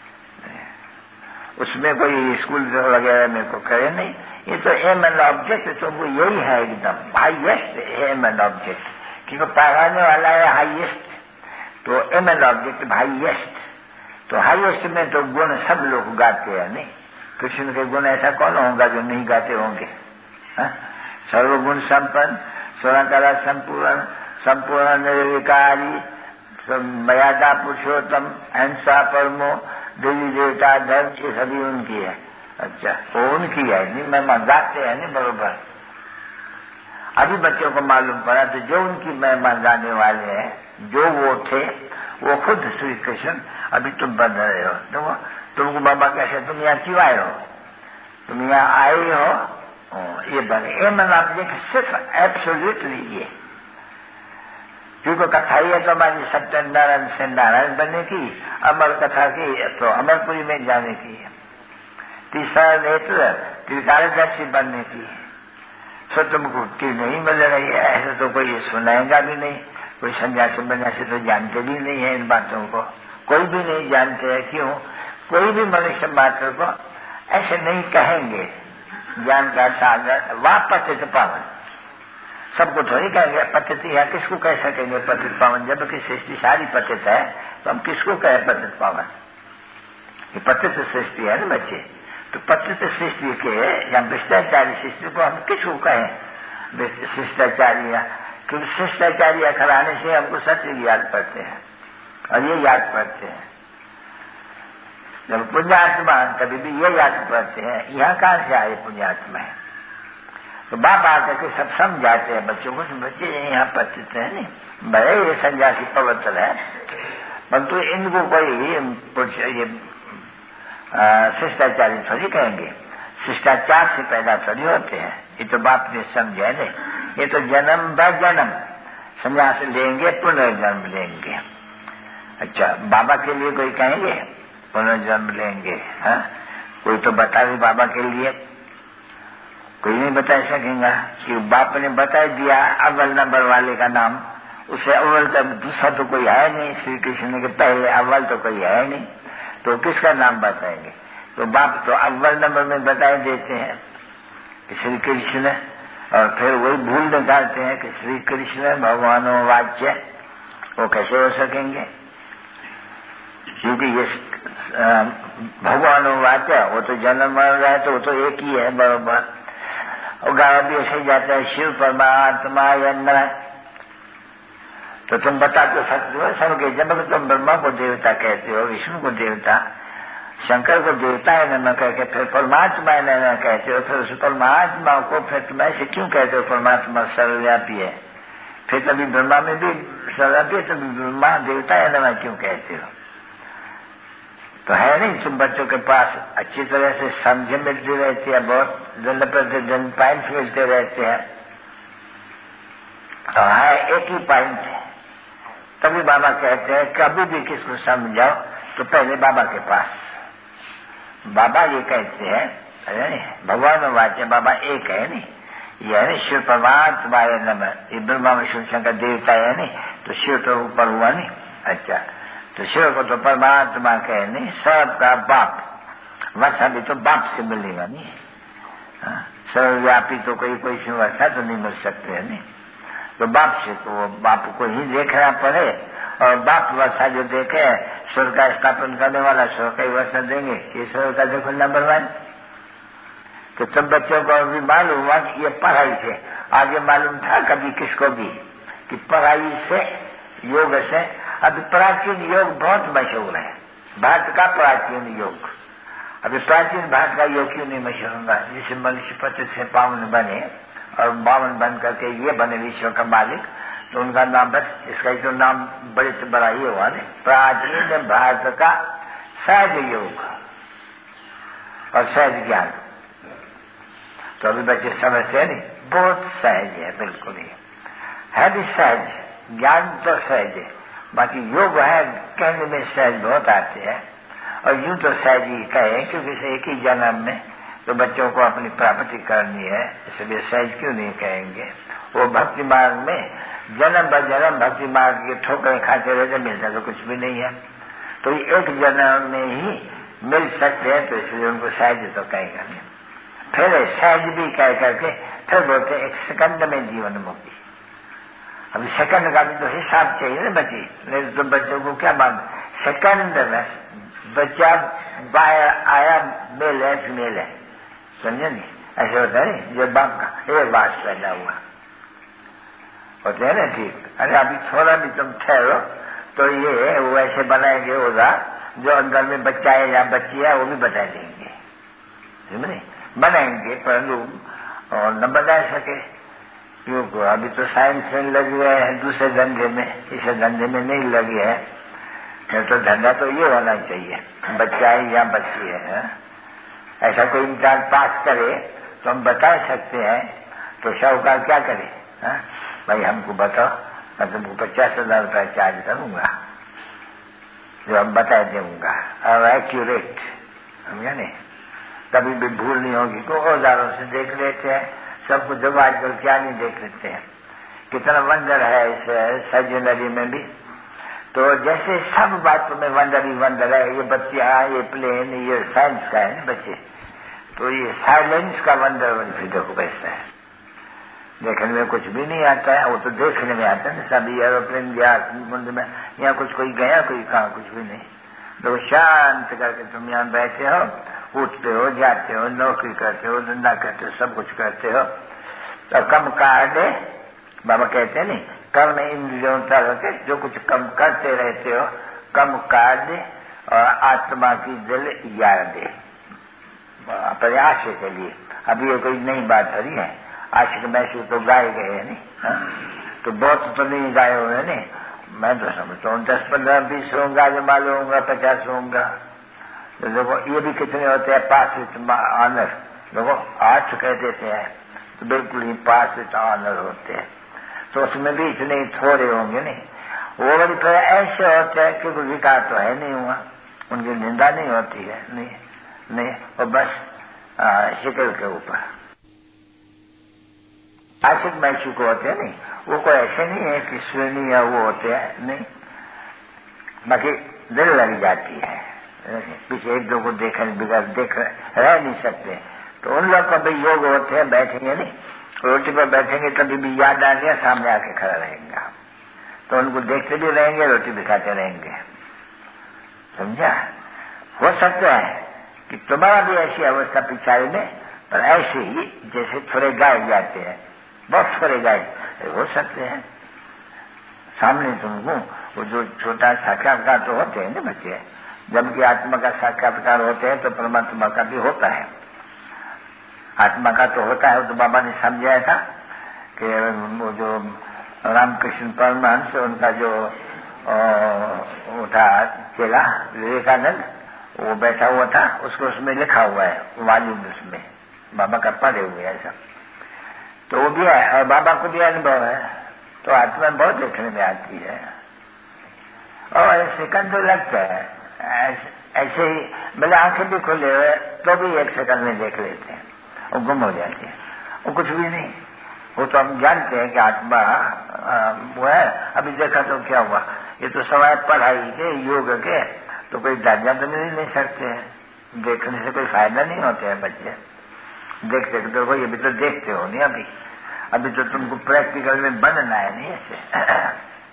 उसमें कोई स्कूल वगैरह में को करे नहीं। ये तो एम एंड ऑब्जेक्ट तो वो यही है एकदम हाईएस्ट एम एंड ऑब्जेक्ट, क्योंकि पढ़ाने वाला है हाईएस्ट, तो एम एंड ऑब्जेक्ट हाईएस्ट। तो हाईएस्ट में तो गुण सब लोग गाते हैं नहीं, कृष्ण के गुण ऐसा कौन होगा जो नहीं गाते होंगे? सर्वगुण संपन्न, स्वर्णकला संपूर्ण, संपूर्ण निर्विकारी, मर्यादा पुरुषोत्तम, अहिंसा परमो, देवी देवता धर्म, ये सभी उनकी है। अच्छा, वो उनकी है नहीं, मैं गाते हैं नहीं बरोबर। अभी बच्चों को मालूम पड़ा तो जो उनकी महिमा गाने वाले हैं, जो वो थे, वो खुद श्री कृष्ण अभी तुम बन रहे हो। तुमको बाबा कैसे तुम यहाँ क्यों आए हो? तुम यहाँ आए हो ये बने एम एंड ऑब्जेक्ट सिर्फ एब्सोल्यूटली ये, क्योंकि कथा ही है तो हमारी सत्यनारायण से नारायण बनने की, अमर कथा की तो अमरपुरी में जाने की, तीसरा नेत्र त्रिकालदर्शी बनने की। सो तुमको की नहीं मिल रही है, ऐसे तो कोई सुनाएगा भी नहीं, कोई सन्यासी बन्यासी तो जानते भी नहीं है इन बातों को, कोई भी नहीं जानते हैं। क्यों? कोई भी मनुष्य मात्र को ऐसे नहीं कहेंगे ज्ञान का सागर वाह पतित पावन, सबको थोड़ी कहेंगे पतित, या किसको कह सकेंगे पतित पावन? जबकि सृष्टि सारी पतित है तो हम किसको कहें पतित पावन? ये पतित सृष्टि है ना बच्चे, तो पतित सृष्टि के या भ्रष्टाचारी सृष्टि को हम किसको कहें? शिष्टाचार्य, क्योंकि शिष्टाचार्य कराने से हमको सत्य याद पड़ते हैं, और ये याद पड़ते हैं। जब पुण्यात्मा कभी भी ये याद पड़ते हैं, यहाँ कहाँ से आए पुण्यात्मा है? तो बाप आकर के सब समझाते हैं बच्चों को, बच्चे यहाँ पतित है नहीं, बड़े ये सन्यासी पवित्र है, परंतु इनको कोई ये शिष्टाचारी थोड़ी कहेंगे, शिष्टाचार से पैदा थोड़ी होते हैं। ये तो बाप ने समझा नहीं, ये तो जन्म ब जन्म संन्यास लेंगे, पुनर्जन्म लेंगे। अच्छा, बाबा के लिए कोई कहेंगे पुनर्जन्म लेंगे? हाँ, कोई तो बता भी बाबा के लिए, कोई नहीं बता सकेगा कि बाप ने बता दिया अव्वल नंबर वाले का नाम, उससे अव्वल का दूसरा तो कोई है नहीं, श्री कृष्ण के पहले अव्वल तो कोई है नहीं, तो किसका नाम बताएंगे? तो बाप तो अव्वल नंबर में बता देते हैं कि श्री कृष्ण, और फिर वही भूल निकालते हैं कि श्री कृष्ण भगवानो वाच्य, वो कैसे हो सकेंगे? क्योंकि ये भगवानो वाच्य वो तो जन्म मर रहा है, तो वो तो एक ही है बराबर। और गाया भी ऐसे ही जाता है शिव परमात्मा यंत्र, तो तुम बता तो सकते हो सबके, जब तुम ब्रह्मा को देवता कहते हो, विष्णु को देवता, शंकर को देवता है न कह के फिर परमात्मा है न कहते हो, फिर उस परमात्मा को फिर तुम ऐसे क्यों कहते हो परमात्मा सर्वव्यापी है? फिर तभी ब्रह्मा में भी सर्वव्यापी है, तभी ब्रह्मा देवता है न क्यों कहते हो? तो है नहीं, तुम बच्चों के पास अच्छी तरह से समझ मिलती रहती है, बहुत दिन प्रतिदिन पॉइंट मिलते रहते हैं, तो है एक ही पॉइंट है। तभी बाबा कहते हैं कभी भी किसको समझाओ तो पहले बाबा के पास। बाबा ये कहते हैं भगवान वाच्य, बाबा एक है नहीं, ये है नहीं शिव परमात्मा नमः, ये ब्रह्मा विष्णु शंकर देवता है नहीं, तो शिव तो ऊपर हुआ नहीं। अच्छा, तो शिव को तो परमात्मा कहे नहीं, सबका बाप, वर्षा भी तो बाप से मिलेगा नहीं, सर्वव्यापी तो कोई से वर्षा तो नहीं मिल सकते है नहीं, तो बाप से तो बाप को ही देखना पड़े, और बाप वर्षा जो देखे स्वर्ग का स्थापन करने वाला स्वर्ग का ही वर्षा देंगे, ये स्वर्ग का देखो नंबर 1। तो सब बच्चों को भी मालूम हुआ कि ये पढ़ाई से, आगे मालूम था कभी किसको भी कि पढ़ाई से योग से, अभी प्राचीन योग बहुत मशहूर है, भारत का प्राचीन योग। अभी प्राचीन भारत का योग क्यों नहीं मशहूर होगा? जिसे मनुष्य पतित से पावन बने और पावन बन करके ये बने विश्व का मालिक, तो उनका नाम बस, इसका ही तो नाम बड़े से बड़ा ये हुआ नहीं, प्राचीन भारत का सहज योग और सहज ज्ञान। तो अभी बच्चे समझते हैं नहीं, बहुत सहज है, बिल्कुल ही है भी सहज, ज्ञान तो सहज है, बाकी योग है कहने में सहज बहुत आते हैं, और यूं तो सहज ही कहे क्योंकि इसे एक ही जन्म में तो बच्चों को अपनी प्राप्ति करनी है, इसलिए सहज क्यों नहीं कहेंगे। वो भक्ति मार्ग में जन्म ब जन्म भक्ति मार्ग के ठोकरें खाते रहते, मिलता तो कुछ भी नहीं है, तो एक जन्म में ही मिल सकते हैं, तो इसलिए उनको सहज तो कहेगा नहीं। फिर सहज भी कह करके फिर बोलते एक सेकंड में जीवन मुक्ति। अभी सेकंड का भी तो हिसाब चाहिए ना बच्ची, नहीं तो बच्चों को क्या मान, सेकंड में बच्चा बाहर आया मेल है फीमेल है, समझे नहीं? ऐसे होता है नहीं, जो बाप का एक बात पैदा हुआ होते है ना, ठीक। अरे अभी थोड़ा भी तुम ठहरो तो ये वो ऐसे बनाएंगे होगा, जो अंदर में बच्चा है या बच्ची है वो भी बता देंगे, समझे? बनाएंगे परंतु और न बना सके, क्योंकि अभी तो साइंस में लगे हुए हैं दूसरे धंधे में, इस धंधे में नहीं लगे हैं। तो धंधा तो ये होना चाहिए, बच्चा है या बच्ची है, ऐसा कोई इम्तिहान पास करे तो हम बता सकते हैं। तो शाहूकार क्या करे, भाई हमको बताओ, मैं तुमको 50,000 रुपया चार्ज करूंगा, जो हम बता दूंगा, और एक्यूरेट, समझा नहीं, कभी भी भूल नहीं होगी। तो औजारों से देख लेते हैं सब कुछ, जब आजकल क्या नहीं देख लेते हैं, कितना वंडर है इस सर्जनरी में भी। तो जैसे सब बातों में वंडर ही वंडर है, ये बच्चियां, ये प्लेन, ये साइंस का है बच्चे, तो ये साइलेंस का वंडर फिर देखो कैसा है, देखने में कुछ भी नहीं आता है, वो तो देखने में आता है ना, सभी एरोप्लेन गया समुद्र में, यहाँ कुछ कोई गया कोई कहाँ, कुछ भी नहीं। तो शांत करके तुम यहाँ बैठे हो, उठते हो, जाते हो, नौकरी करते हो, धंधा करते हो, सब कुछ करते हो, तो कम काट दे, बाबा कहते हैं नहीं, कर्म इंद्रियों के जो कुछ कम करते रहते हो कम काट दे, और आत्मा की दिल याद दे प्रयास के लिए। अभी ये कोई नई बात हो रही है, आशिक मैसूर तो गाए गए हैं नहीं, तो बहुत तो नहीं गाए हुए नहीं, मैं तो समझता हूँ 10, 15, 20 होगा, जो मालूम होगा 50 होगा। तो देखो ये भी कितने होते हैं, पास विथ ऑनर, देखो 8 कह देते हैं, तो बिल्कुल ही पास विथ ऑनर होते हैं। तो उसमें भी इतने थोड़े होंगे नहीं। वो वाली तो ऐसे होते हैं कि कोई विकार तो है नहीं हुआ, उनकी निंदा नहीं होती है, नहीं वो बस शिकल के ऊपर आशिक मैशूक होते हैं नहीं, वो कोई ऐसे नहीं है कि श्रेणी या वो होते हैं नहीं, बाकी दिल लग जाती है। पीछे एक दो को देख रह नहीं सकते, तो उन लोग का भी योग होते हैं, बैठेंगे नहीं, रोटी पर बैठेंगे तभी भी याद आ गया, सामने आके खड़ा रहेंगे, तो उनको देखते भी रहेंगे, रोटी भी खाते रहेंगे। समझा? हो सकता है कि तुम्हारा भी ऐसी अवस्था पिछाड़ी में, पर ऐसे ही जैसे थोड़े गाय जाते हैं, बहुत थोड़े गाय हो सकते हैं सामने तुमको। वो जो छोटा साक्षात्कार तो होते हैं ना बच्चे, जबकि आत्मा का साक्षात्कार होते हैं तो परमात्मा का भी होता है। आत्मा का तो होता है, वो तो बाबा ने समझाया था कि वो जो रामकृष्ण परमहंस उनका जो था चेला विवेकानंद, वो बैठा हुआ था, उसको उसमें लिखा हुआ है वॉल्यूम्स में, बाबा का पढ़े हुए है सब, तो वो भी है और बाबा को भी अनुभव है, तो आत्मा बहुत देखने में आती है। और सेकंड तो लगता है ऐसे ही, भले आंखें भी खुले हुए तो भी एक सेकंड में देख लेते हैं और गुम हो जाते हैं, वो कुछ भी नहीं। वो तो हम जानते हैं कि आत्मा वो है। अभी देखा तो क्या हुआ, ये तो सवाल पढ़ाई के योग के तो कोई दर्जा तो मिल नहीं सकते हैं, देखने से कोई फायदा नहीं होता है। बच्चे देखते तो भाई अभी तो देखते हो नहीं, अभी तो तुमको प्रैक्टिकल में बनना है नहीं ऐसे।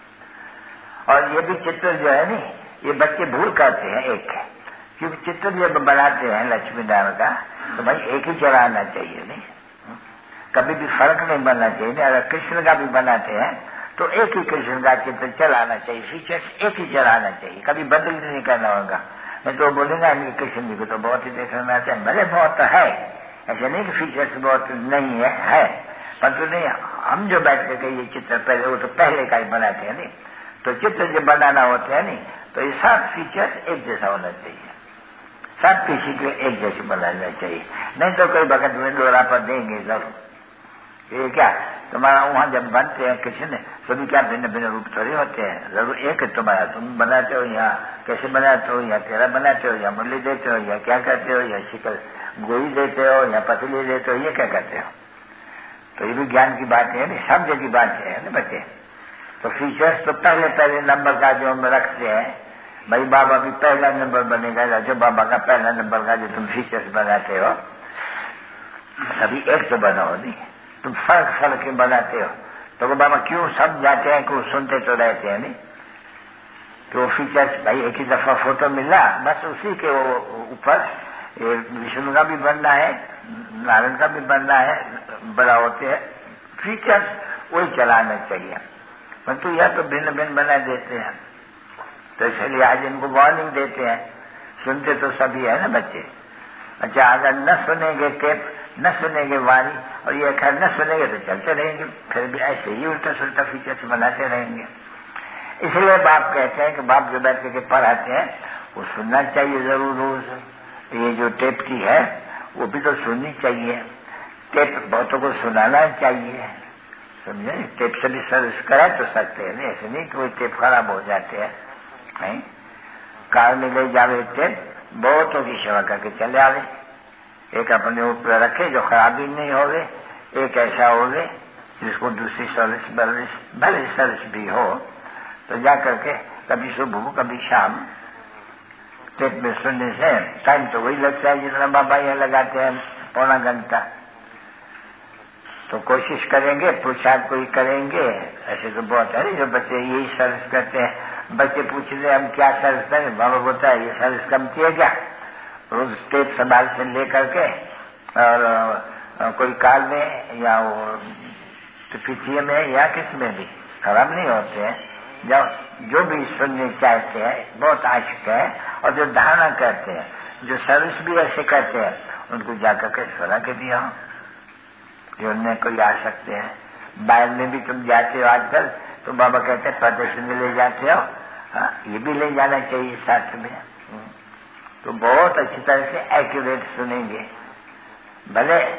और ये भी चित्र जो है नहीं, ये बच्चे भूल करते हैं एक, क्योंकि चित्र जब बनाते हैं लक्ष्मी नारायण का तो भाई एक ही चलाना चाहिए नहीं, कभी भी फर्क नहीं बनना चाहिए। अगर कृष्ण का भी बनाते हैं तो एक ही कृष्ण का चित्र चलाना चाहिए, फीचर्स एक ही चलाना चाहिए, कभी बदल नहीं करना होगा। मैं तो बोलूंगा कृष्ण जी को तो बहुत ही देखने में आते हैं, भले बहुत है, ऐसे नहीं कि फीचर्स बहुत नहीं है परंतु नहीं, हम जो बैठ करके ये चित्र पहले, वो तो पहले का ही बनाते हैं नहीं, तो चित्र जब बनाना होते हैं नहीं, तो ये सब फीचर्स एक जैसा होना चाहिए, सब किसी को एक जैसे बनाना चाहिए, नहीं तो कोई वक्त में डोरा पर देंगे जरूर। ये क्या तुम्हारा वहां जब बनते हैं कृष्ण सभी क्या भिन्न भिन्न रूप थोड़े होते हैं, जरूर एक है तुम्हारा, तुम बनाते हो यहाँ कैसे बनाते हो, या तेरा बनाते हो, या मुरली देते हो, या क्या करते हो, या शिकल गोई देते हो, या पतली देते हो, ये क्या करते हो। तो ये भी ज्ञान की बात है, शब्द की बात है ना बच्चे। तो फीचर्स तो पहले नंबर का जो हम रखते हैं, भाई बाबा भी पहला नंबर बनेगा, जो बाबा का पहला नंबर का जो तुम फीचर्स बनाते हो, सभी एक तो बनाओ नहीं, तुम फर्क के बनाते हो। तो वो बाबा क्यों सब जाते हैं कि वो सुनते तो रहते हैं नहीं, कि वो फीचर्स भाई एक ही दफा फोटो मिला, बस उसी के ऊपर विष्णु का भी बनना है, नारायण का भी बनना है, बड़ा होते हैं फीचर्स वही चलाना चाहिए, परंतु यह तो भिन्न भिन्न बना देते हैं। तो इसलिए आज इनको वार्निंग देते हैं, सुनते तो सभी है ना बच्चे। अच्छा, अगर न सुनेंगे टेप, न सुनेंगे वाणी, और ये खैर न सुनेंगे तो चलते रहेंगे, फिर भी ऐसे ही उल्टा सुल्टा फीचर्स बनाते रहेंगे। इसलिए बाप कहते हैं कि बाप जो बैठ के पढ़ाते हैं वो सुनना चाहिए जरूर रोज। ये जो टेप की है वो भी तो सुननी चाहिए, टेप बहुतों को सुनाना चाहिए, समझे। टेप से भी सर्विस करा तो सकते हैं, नहीं ऐसे नहीं कि कोई टेप खराब हो जाते हैं, नहीं। कार में ले जावे टेप, बहुतों की सेवा करके चले आवे, एक अपने ऊपर रखे जो खराबी नहीं होवे, एक ऐसा होवे जिसको दूसरी सर्विस भले सर्विस भी हो, तो जा करके कभी सुबह कभी शाम टेप में सुनने से टाइम तो वही लगता है जितना बाबा यहाँ लगाते हैं, पौना घंटा। तो कोशिश करेंगे, पुरुषार्थ कोई करेंगे। ऐसे तो बहुत है नहीं जो बच्चे यही सर्विस करते हैं, बच्चे पूछ रहे हम क्या सर्विस करें, बाबा बोलता है ये सर्विस कम किए क्या, रोज टेप संभाल से ले करके, और कोई काल में या वो पीछे में या किस में भी खराब नहीं होते हैं। जो भी सुनने चाहते हैं बहुत आशिक है, और जो धारणा करते हैं, जो सर्विस भी ऐसे करते हैं, उनको जाकर के सुना के दिया जो उनमें कोई आ सकते हैं। बाहर में भी तुम जाते हो आजकल, तो बाबा कहते हैं प्रदर्शन में ले जाते हो, ये भी ले जाना चाहिए साथ में, तो बहुत अच्छी तरह से एक्यूरेट सुनेंगे। भले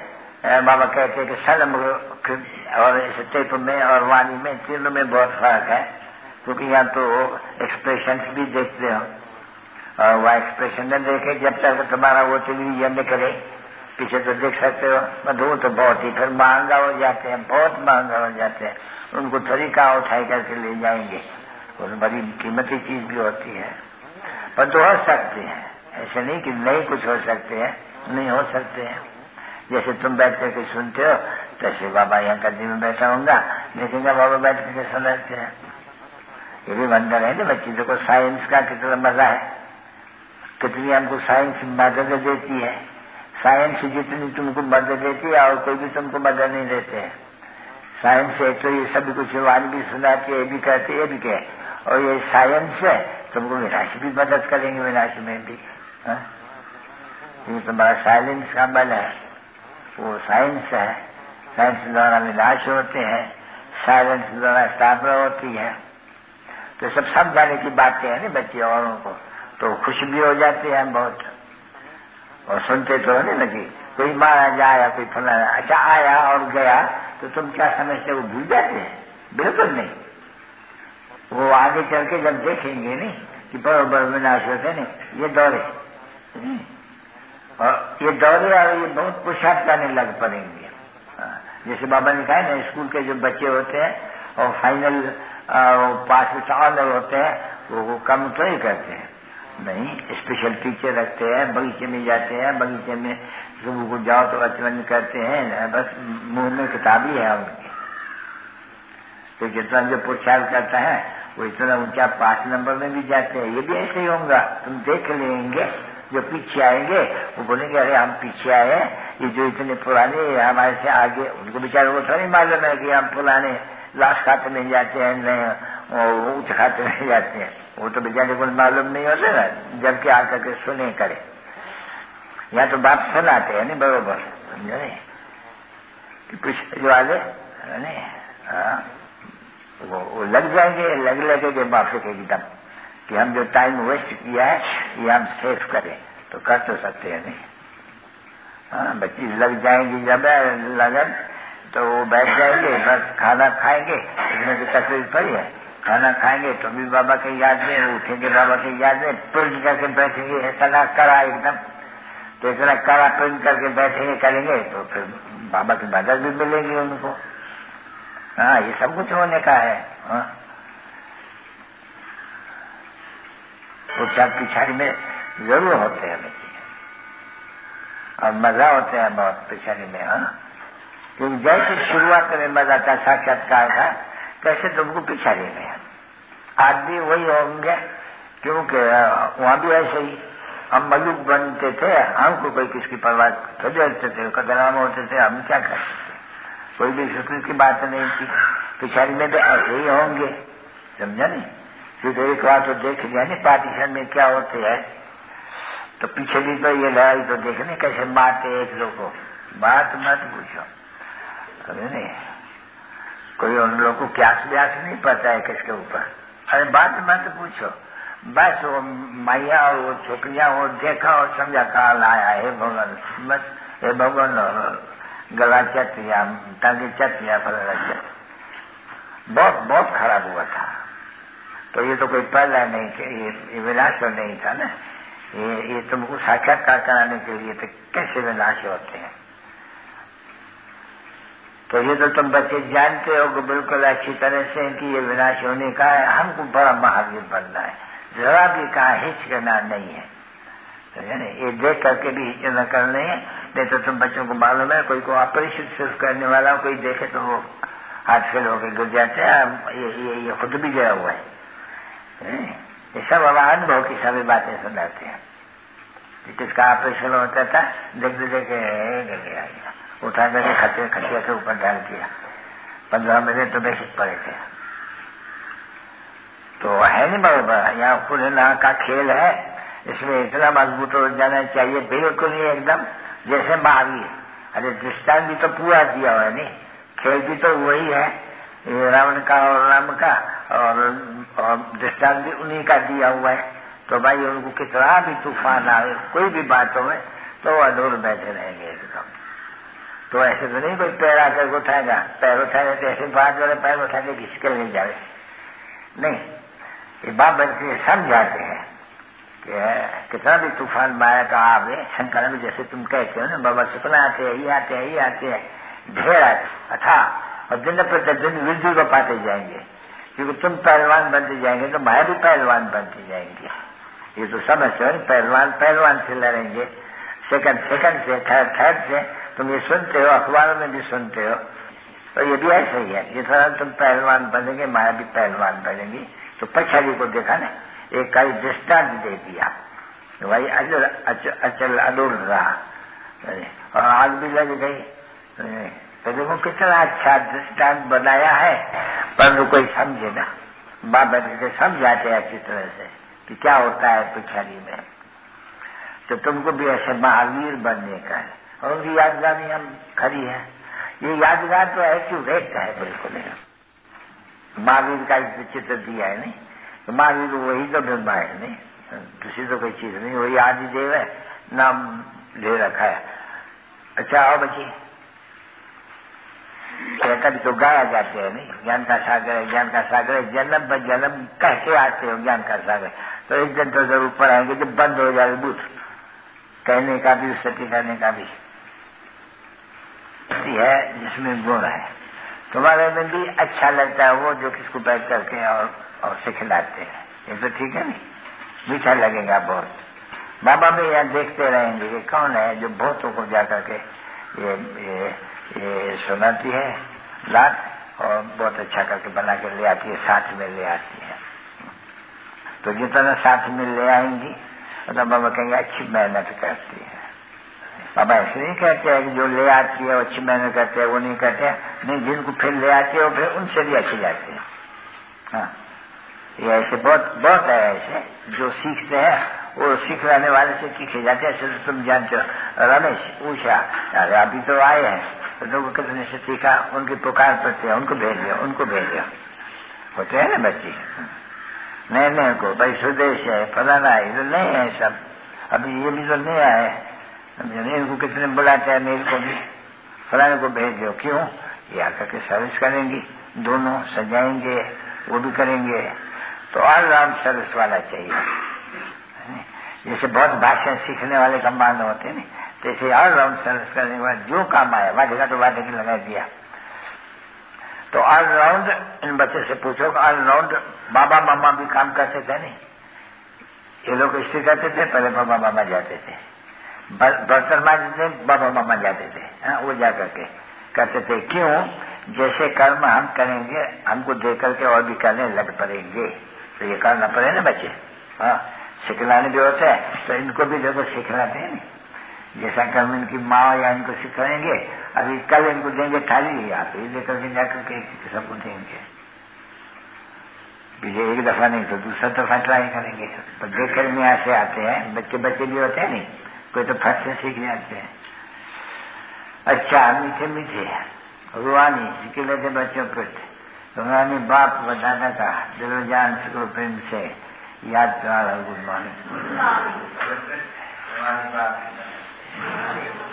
बाबा कहते हैं कि सनम और इस टेप में और वाणी में तीनों में बहुत फर्क है, क्योंकि यहाँ तो एक्सप्रेशन भी देखते हो और वह एक्सप्रेशन न देखे जब तक तुम्हारा वो टेलीविजन न करे, पीछे तो देख सकते हो, मधु तो बहुत ही फिर महंगा हो जाते हैं, बहुत महंगा हो जाते हैं, उनको तरीका उठाई करके ले जाएंगे, और बड़ी कीमती चीज भी होती है। पर तो हो सकते हैं, ऐसे नहीं कि नहीं कुछ हो सकते हैं, नहीं हो सकते हैं। जैसे तुम बैठ करके सुनते हो, तैसे बाबा यहाँ कदी में बैठा होगा, देखेंगे बाबा बैठ करके सुनाते हैं। ये भी वंडर है ना बच्ची को साइंस का कितना मजा है, कितनी हमको साइंस मदद देती है। साइंस जितनी तुमको मदद देती है और कोई भी तुमको मदद नहीं देते हैं। साइंस से तो ये सभी कुछ वाणी भी सुनाती है, ये भी कहते ये भी कहे, और ये साइंस है तुमको विनाश भी मदद करेंगे, विनाश में भी। ये तुम्हारा साइलेंस का बल है, वो साइंस है। साइंस द्वारा विनाश होते हैं, साइलेंस द्वारा स्थापना होती है। तो सब समझाने की बातें हैं ना बच्चे औरों को, तो खुश भी हो जाते हैं बहुत, और सुनते तो नहीं लगी। कोई महाराज आया, कोई फलाना अच्छा आया और गया, तो तुम क्या समझते हो, भूल जाते हैं? बिल्कुल नहीं। वो आगे चल के जब देखेंगे नहीं कि बराबर विनाश होते नहीं, ये दौरे और ये दौरे और ये बहुत पुरुषार्थ करने लग पड़ेंगे। जैसे बाबा ने कहा ना, स्कूल के जो बच्चे होते हैं और फाइनल पास में ऑनर होते हैं, वो कम तो ही करते हैं, नहीं स्पेशल टीचर रखते हैं, बगीचे में जाते हैं, बगीचे में सुबह को जाओ तो अचवन करते हैं, बस मुंह में किताब ही है उनके। तो जितना जो पुरुषार्थ करता है वो इतना ऊंचा 5 नंबर में भी जाते हैं। ये भी ऐसे ही होगा, तुम देख लेंगे जो पीछे आएंगे वो बोलेंगे अरे हम पीछे आए, ये जो इतने पुराने हमारे से आगे, उनको बेचारे को थोड़ी मालूम है कि हम पुराने लास्ट खाते में जाते हैं, ऊंच खाते में जाते हैं। वो तो बेचारे को मालूम नहीं होता ना, जबकि आकर के सुने करे। यहाँ तो बात सुनाते हैं नहीं बरोबर, समझे नहीं कि पिछले जो वाले वो लग जाएंगे, लगेंगे माफी के एकदम कि हम जो टाइम वेस्ट किया है ये हम सेव करें, तो कर तो सकते हैं नहीं। बच्ची लग जाएंगी जब लगन, तो वो बैठ जाएंगे, बस खाना खाएंगे, इसमें तो तकलीफ थोड़ी है। खाना खाएंगे तो भी बाबा के याद में, उठेंगे बाबा के याद में, प्रिंट करके बैठेंगे, इतना करा एकदम, तो इतना करा प्रिंट करके बैठेंगे करेंगे, तो फिर बाबा की मदद भी मिलेगी उनको। हाँ, ये सब कुछ होने का है। वो चार पिछाड़ी में जरूर होते हैं बच्चे, और मजा होते हैं बहुत पिछाड़ी में। क्योंकि जैसे शुरुआत में मजा था, साक्षात्कार था, कैसे तुमको पिछाड़ी में आज भी वही होंगे, क्योंकि वहां भी ऐसे ही हम मलूक बनते थे, हमको कोई किसकी परवाह थोड़ी रखते थे, कदराम होते थे, हम क्या कर सकते, कोई भी फिक्र की बात नहीं थी। पिछाड़ी में भी ऐसे ही होंगे, समझा नहीं। फिर एक बार तो देख लिया नहीं पार्टीशन में क्या होते है, तो पीछे भी तो ये लड़ाई तो देखने कैसे मारते एक लोग को, बात मत पूछो, समझे नहीं। कोई उन लोग को क्यास व्यास नहीं पता है किसके ऊपर, अरे बात मत पूछो, बस वो मैया और वो छोकरियां वो देखा और समझा कहा लाया है भगवान, बस हे भगवान गला चट या टांगे चट या फला चट, बहुत खराब हुआ था। तो ये तो कोई पहला नहीं कि ये विनाश नहीं था ना, ये तुमको साक्षात्कार कराने के लिए तो कैसे विनाश होते हैं। तो ये तो तुम बच्चे जानते हो कि बिल्कुल अच्छी तरह से कि ये विनाश होने का है, हमको बड़ा महावीर बनना है, जरा भी कहा हिचकना नहीं है, तो ये देख करके भी हिचकना करना है। नहीं तो तुम बच्चों को मालूम है, कोई को अपरिचित सिर्फ करने वाला कोई देखे तो वो हाथ फेल होकर गिर जाते हैं, ये खुद भी गया हुआ है। ये सब हमारा अनुभव की सभी बातें सुनाते हैं। किसका ऑपरेशन होता था, देख उठा करके खटिया के ऊपर डाल दिया, 15 मिनट तो बेसिक पड़े थे। तो है नहीं बराबर, यहाँ खुलना का खेल है, इसमें इतना मजबूत हो जाना चाहिए, बिल्कुल नहीं एकदम जैसे महावीर। अरे दृष्टांत भी तो पूरा दिया हुआ है नहीं, खेल भी तो वही है, रावण का और राम का, और दृष्टांत भी उन्हीं का दिया हुआ है। तो भाई उनको कितना भी तूफान आए, कोई भी बातों में, तो वो अधूर बैठे रहेंगे एकदम। तो ऐसे तो नहीं कोई पैर आकर उठाएगा, पैर उठाए तो ऐसे बात वाले पैर उठा के खींच कर ले जाए, नहीं। ये बाप बच्चे समझाते हैं कि कितना भी तूफान माया का आवे, शंकर में जैसे तुम कहते हो ना, बाबा सुपना आते हैं, ये आते हैं, ये आते हैं, ढेर आते अथा, और दिन प्रतिदिन वृद्धि को पाते जाएंगे, क्योंकि तुम पहलवान बनते जाएंगे तो माया भी पहलवान बनती जाएंगी। ये तो समझते हो, पहलवान से लड़ेंगे, सेकंड से, थर्ड से। तुम ये सुनते हो, अखबारों में भी सुनते हो, तो ये भी ऐसा ही है। ये थोड़ा तुम पहलवान बनेंगे, माया भी पहलवान बनेगी। तो पछाड़ी को देखा ना, एक कई दृष्टांत दे दिया, भाई अचल अडोल रहा और आग भी लग गई। तो देखो कितना अच्छा दृष्टांत बनाया है, पर कोई समझे ना, बाप बैठ के समझाते हैं अच्छी तरह से कि क्या होता है पिछाड़ी में। तो तुमको भी ऐसे महावीर बनने का है, और उनकी यादगार हम खड़ी है। ये यादगार तो एक्यूरेट है बिल्कुल। महावीर का चित्र दिया है नहीं, तो महावीर वही तो ब्रह्मा है नहीं, दूसरी तो कोई चीज नहीं, वही आदिदेव है, नाम ले रखा है। अच्छा आओ बच्ची, कभी तो गाया जाते हैं नहीं, ज्ञान का सागर है, ज्ञान का सागर है, जन्म ब जन्म कह के आते हो ज्ञान का सागर। तो एक दिन तो जरूर पढ़ाएंगे जब बंद हो जाए बूथ कहने का भी, सती करने का भी है जिसमें गुण है। तुम्हारे में भी अच्छा लगता है वो जो किसको बैठ करके और सिखलाते हैं, ये तो ठीक है नहीं, मीठा लगेगा बहुत। बाबा भी यहाँ देखते रहेंगे कि कौन है जो बहुतों को जाकर के ये सुनाती है लात, और बहुत अच्छा करके बना के ले आती है, साथ में ले आती है। तो जितना साथ में ले आएंगी उतना बाबा कहेंगे अच्छी मेहनत करती है। बाबा ऐसे नहीं कहते हैं कि जो ले आती है वो अच्छी मेहनत करते हैं, वो नहीं कहते हैं, नहीं, जिनको फिर ले आती है वो फिर उनसे भी अच्छी जाती है। हाँ, ये ऐसे बहुत है ऐसे जो सीखते हैं, वो सिखलाने वाले से सीखे जाते हैं। ऐसे तो तुम जानते हो, रमेश उषा अभी तो आए हैं, तो लोगों कितने से सीखा, उनकी पुकार पड़ती है, उनको भेज दिया होते हैं ना बच्चे, नए को भाई स्वदेश है, फलाना है, तो नहीं है सब, अभी ये भी तो नया है, इनको कितने बुलाते हैं, मेरे को भी फलाने को भेज दो। क्यों? ये आकर के सर्विस करेंगी, दोनों सजाएंगे, वो भी करेंगे। तो ऑलराउंड सर्विस वाला चाहिए। जैसे बहुत भाषण सीखने वाले कमांड होते हैं, जैसे ऑलराउंड सर्विस करने के बाद जो काम आया वादेगा तो वादे की लगा दिया। तो ऑलराउंड, इन बच्चे से पूछो, ऑलराउंड बाबा मामा भी काम करते थे नहीं, ये लोग इससे करते थे, पहले बाबा मामा जाते थे, बर्तन मांजते बाबा मामा जाते थे। हाँ, वो जाकर के करते थे। क्यों? जैसे कर्म हम करेंगे, हमको देख करके और भी करने लग पड़ेंगे, तो ये करना पड़े ना बच्चे। हाँ, सिखलाने भी होता है, तो इनको भी देखो सिखलाते हैं। जैसा कर्म इनकी माँ या इनको सिखाएंगे, अभी कल इनको देंगे थाली, आप ये लेकर के जाकर के सबको देंगे। पीछे एक दफा नहीं तो दूसरा दफा ट्राई करेंगे। तो देख कर यहाँ से आते हैं, बच्चे भी होते हैं नहीं, कोई तो फट से सीख जाते हैं। अच्छा, मीठे रुआनी सीख लेते बच्चों को, रुआनी बाप व दादा का दिलो जान शुक्र प्रेम से याद करा। Good morning.